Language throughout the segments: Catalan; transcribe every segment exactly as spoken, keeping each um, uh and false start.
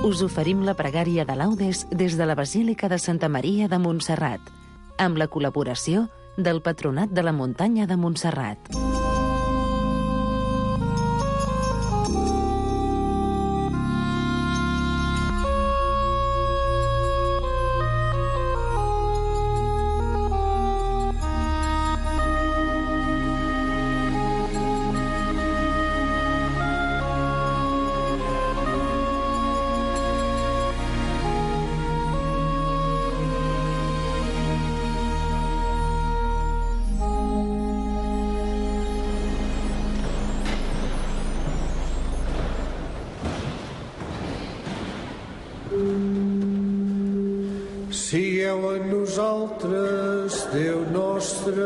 us oferim la pregària de Laudes des de la Basílica de Santa Maria de Montserrat, amb la col·laboració del Patronat de la Muntanya de Montserrat. Sigueu en nosaltres, Déu nostre.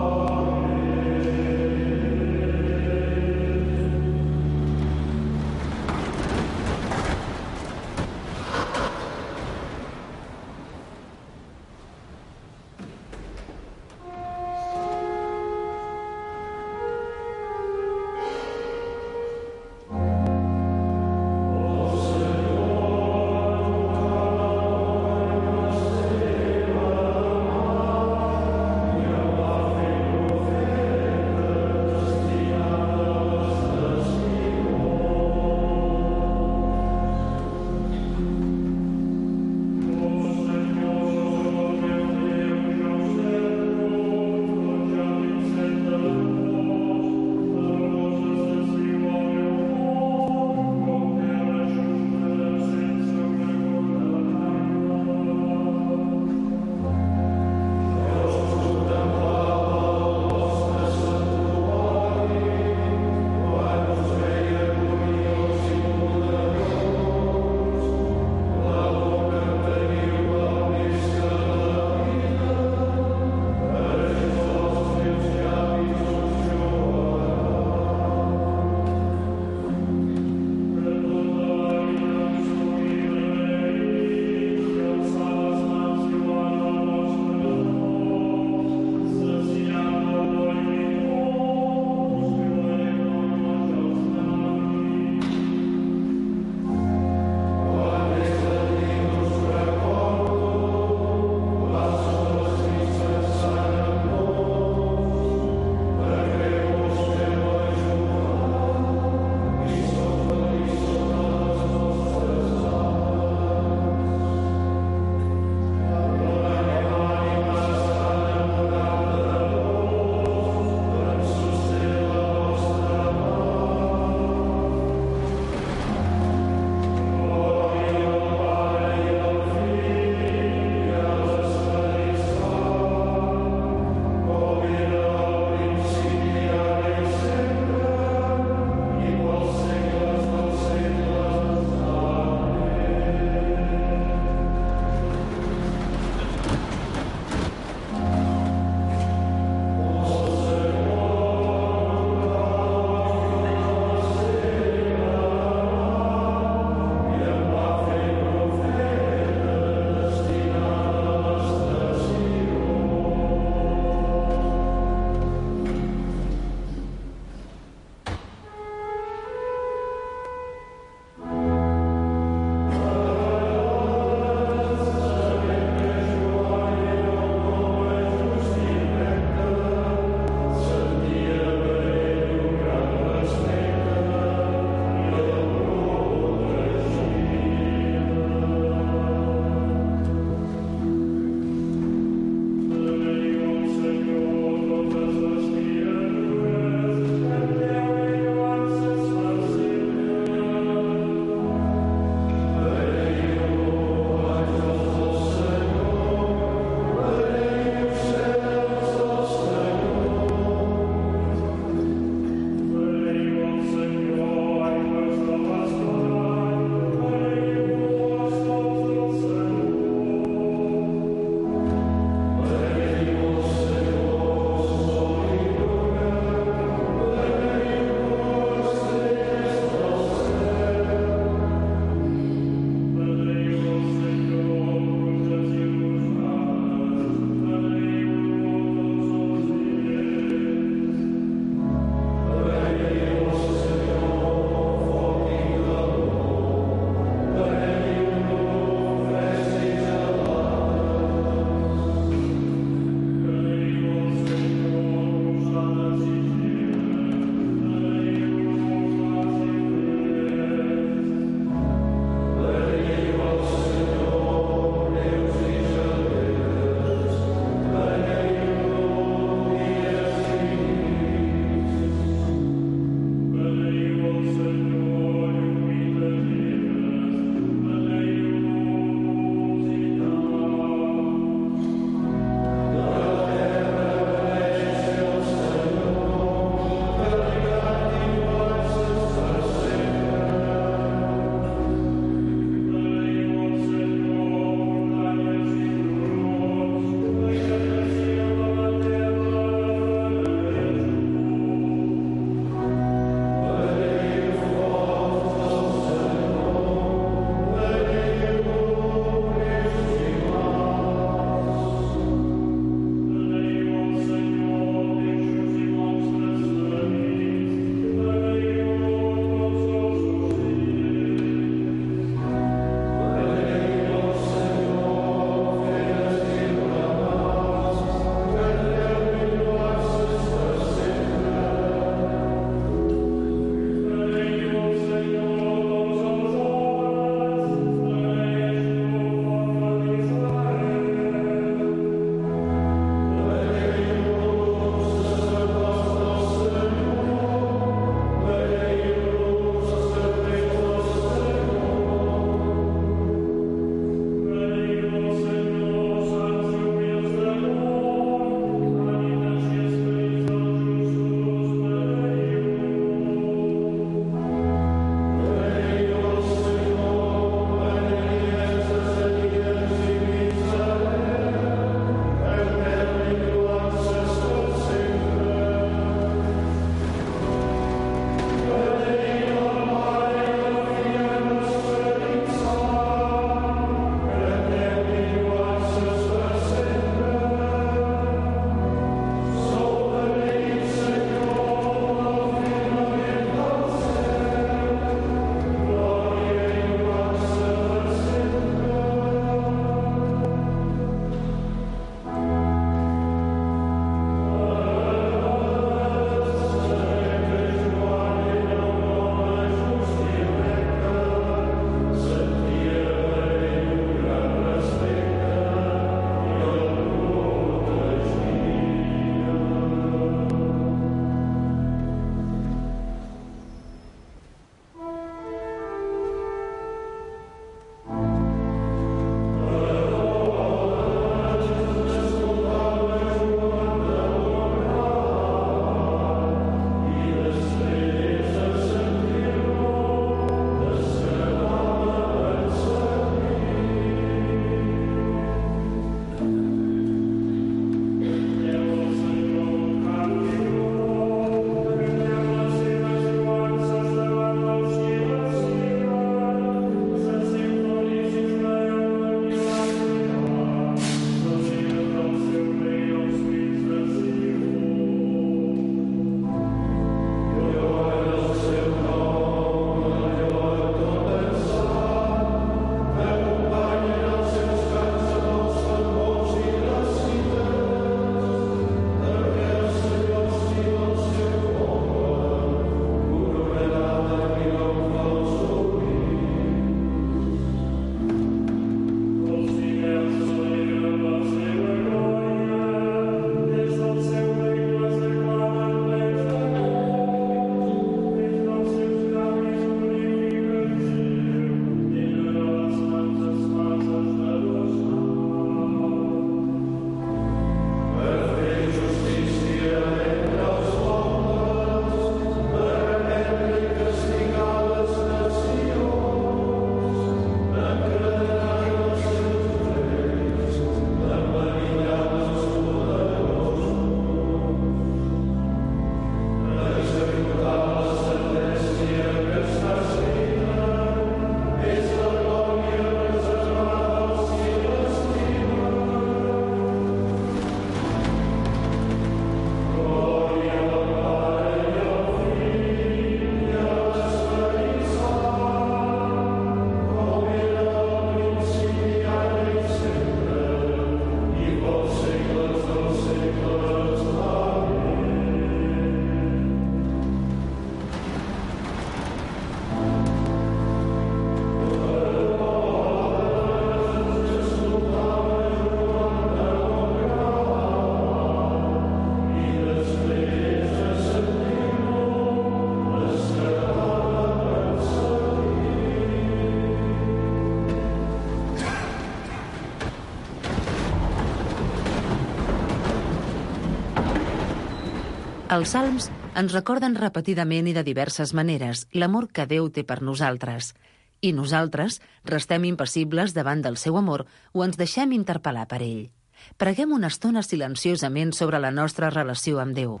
Els salms ens recorden repetidament i de diverses maneres l'amor que Déu té per nosaltres. I nosaltres restem impassibles davant del seu amor o ens deixem interpel·lar per ell. Preguem una estona silenciosament sobre la nostra relació amb Déu.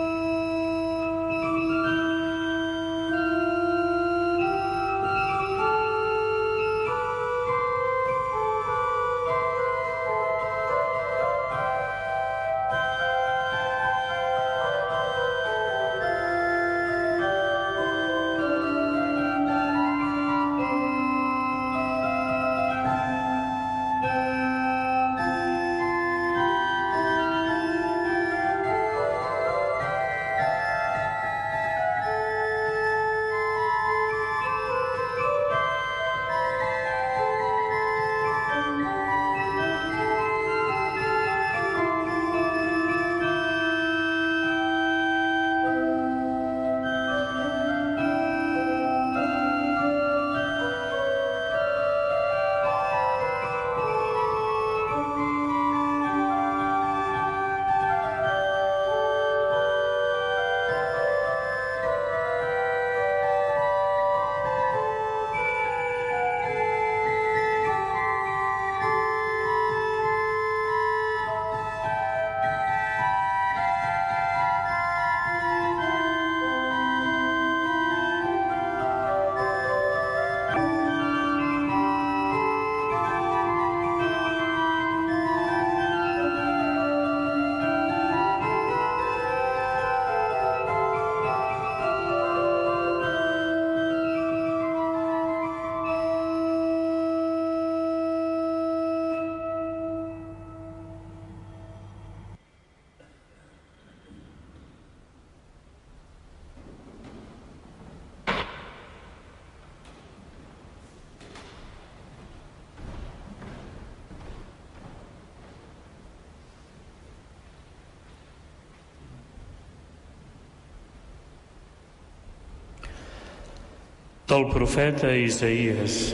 Del profeta Isaïes.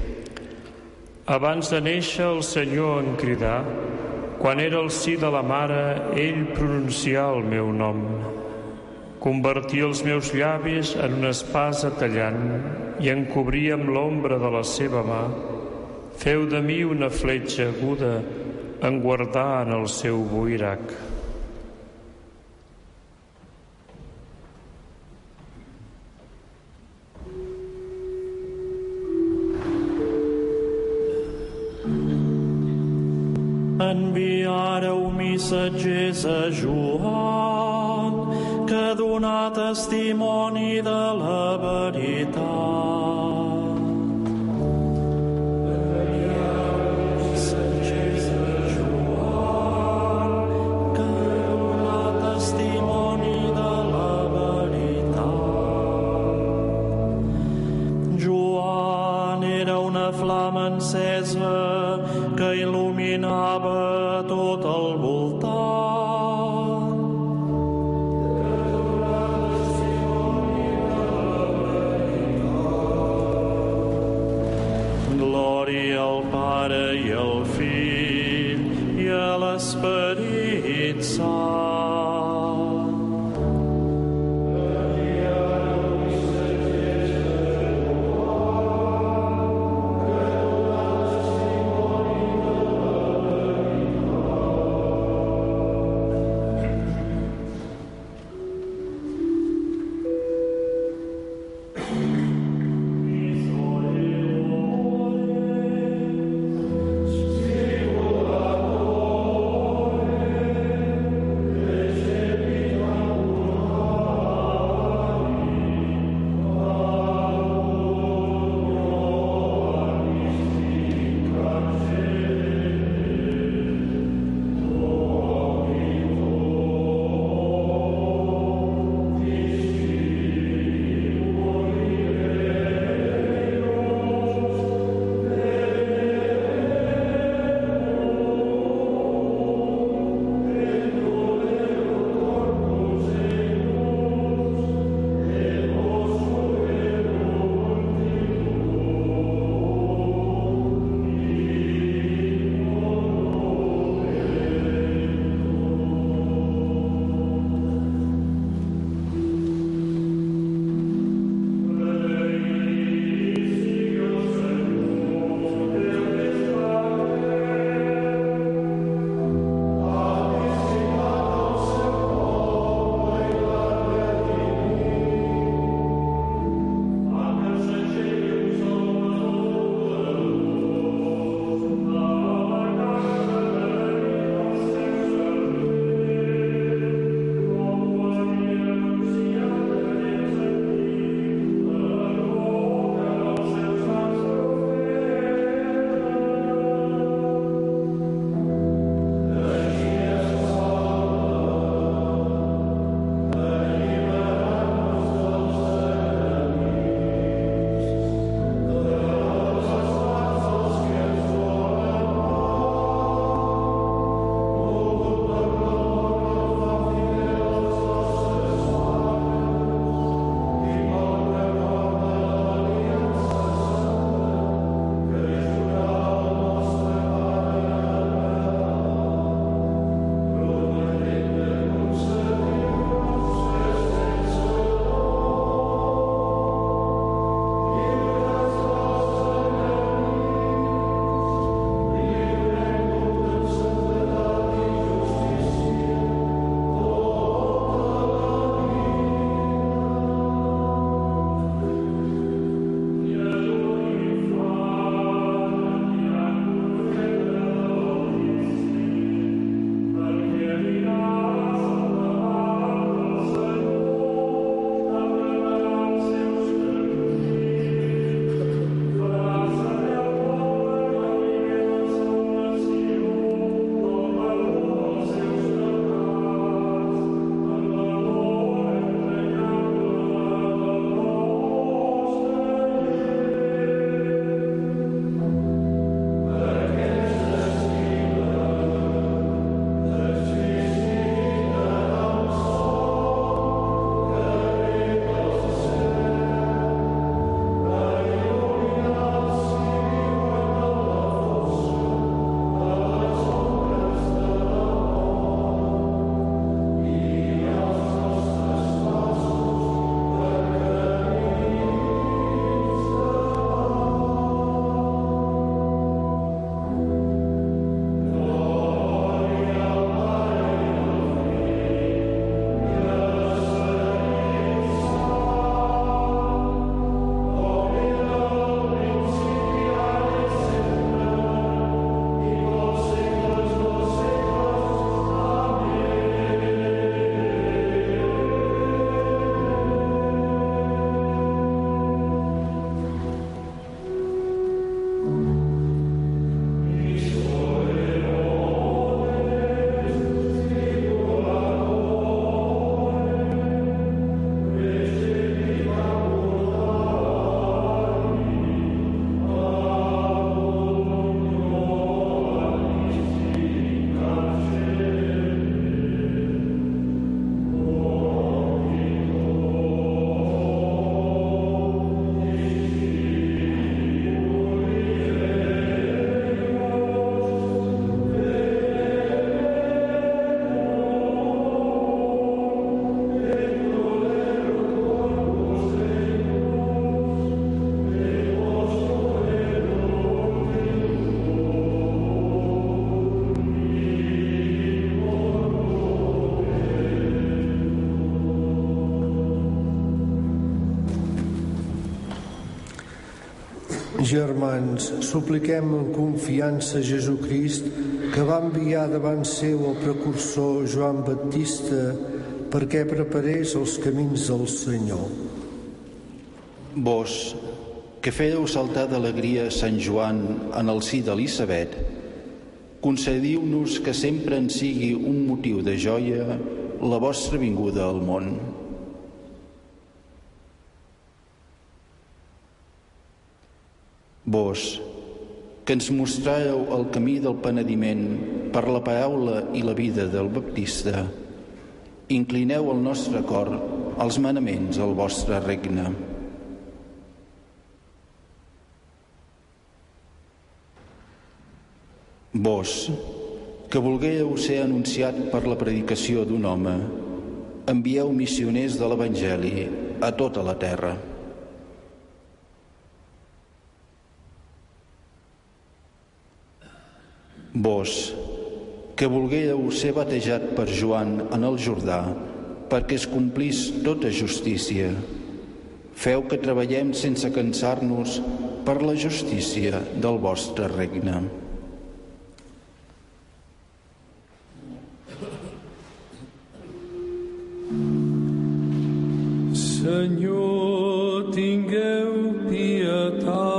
Abans de néixer el Senyor em cridà, quan era al si de la mare, ell pronuncià el meu nom. Convertia els meus llavis en una espasa tallant i em cobria amb l'ombra de la seva mà. Feu de mi una fletxa aguda en guardar en el seu buirac. Enviareu missatgers a Joan, que donà testimoni de la veritat. Enviareu missatgers a Joan, que donà testimoni de la veritat. Joan era una flama encesa que il·luminava tot el voltant. Que donà testimoni de la veritat. Glòria al Pare i al Fill i a l'Esperit Sant. Germans, supliquem en confiança a Jesucrist, que va enviar davant seu el precursor Joan Baptista perquè preparés els camins del Senyor. Vos, que fèieu saltar d'alegria Sant Joan en el si d'Elisabet, concediu-nos que sempre en sigui un motiu de joia la vostra vinguda al món. Vos, que ens mostràreu el camí del penediment per la paraula i la vida del Baptista, inclineu el nostre cor als manaments del vostre regne. Vos, que volgueu ser anunciat per la predicació d'un home, envieu missioners de l'Evangeli a tota la terra. Vos, que volgueu ser batejat per Joan en el Jordà perquè es complís tota justícia, feu que treballem sense cansar-nos per la justícia del vostre regne. Senyor, tingueu pietat.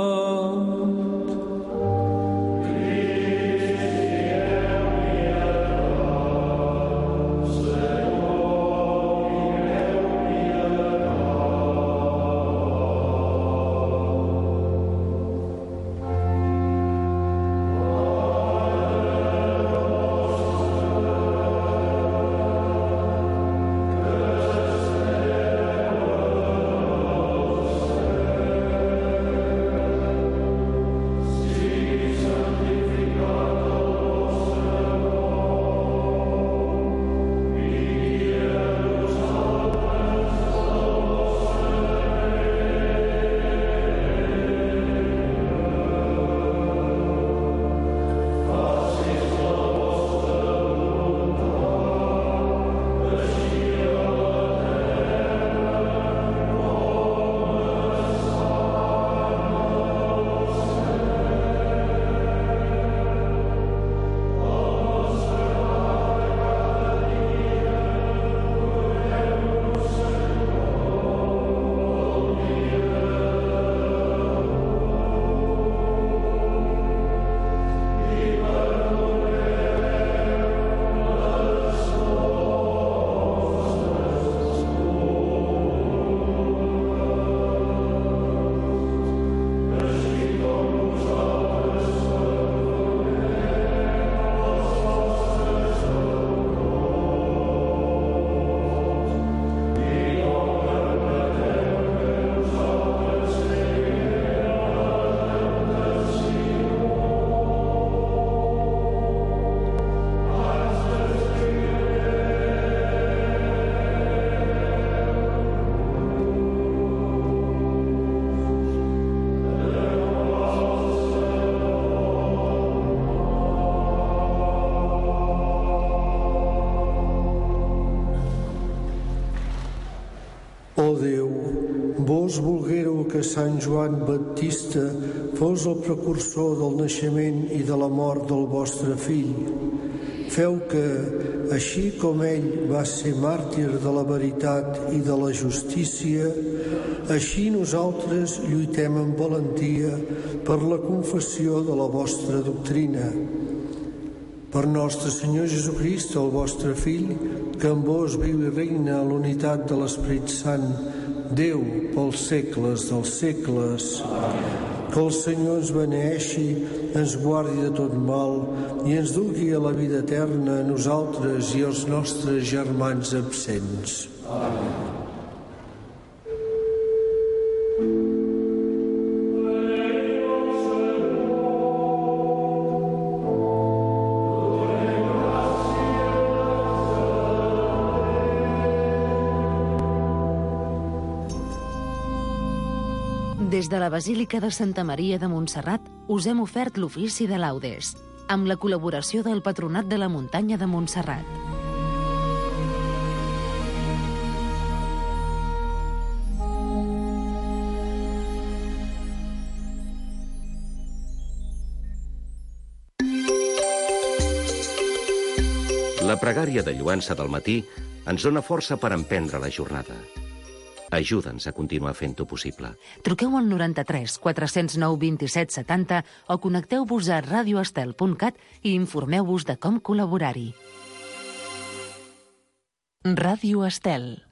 Ó Déu, vos volguéreu que Sant Joan Baptista fos el precursor del naixement i de la mort del vostre fill. Feu que, així com ell va ser màrtir de la veritat i de la justícia, així nosaltres lluitem amb valentia per la confessió de la vostra doctrina. Per nostre Senyor Jesucrist, el vostre Fill, que amb vos viu i regna a l'unitat de l'Esperit Sant, Déu pels segles dels segles. Que el Senyor ens beneeixi, ens guardi de tot mal i ens dugui a la vida eterna a nosaltres i als nostres germans absents. Amén. Des de la Basílica de Santa Maria de Montserrat us hem ofert l'ofici de laudes, amb la col·laboració del Patronat de la Muntanya de Montserrat. La pregària de lloança del matí ens dona força per emprendre la jornada. Ajuda'ns a continuar fent-ho possible. Truqueu al noranta-tres quatre cents nou vint-i-set setanta o connecteu-vos a radio estel punt cat i informeu-vos de com col·laborar-hi. Ràdio Estel.